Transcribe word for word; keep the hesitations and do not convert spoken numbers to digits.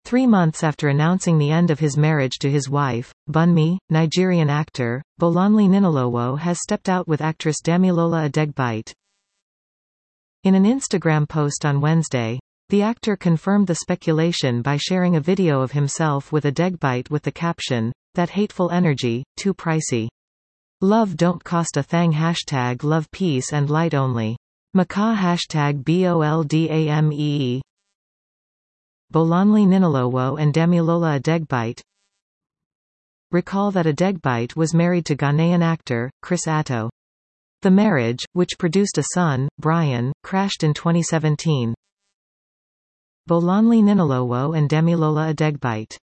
Three months after announcing the end of his marriage to his wife, Bunmi, Nigerian actor, Bolanle Ninalowo has stepped out with actress Damilola Adegbite. In an Instagram post on Wednesday, the actor confirmed the speculation by sharing a video of himself with Adegbite with the caption, "That hateful energy, too pricey. Love don't cost a thang hashtag love peace and light only. Maka hashtag B O L D A M E E." Bolanle Ninalowo and Damilola Adegbite. Recall that Adegbite was married to Ghanaian actor, Chris Atto. The marriage, which produced a son, Brian, crashed in twenty seventeen. Bolanle Ninalowo and Damilola Adegbite.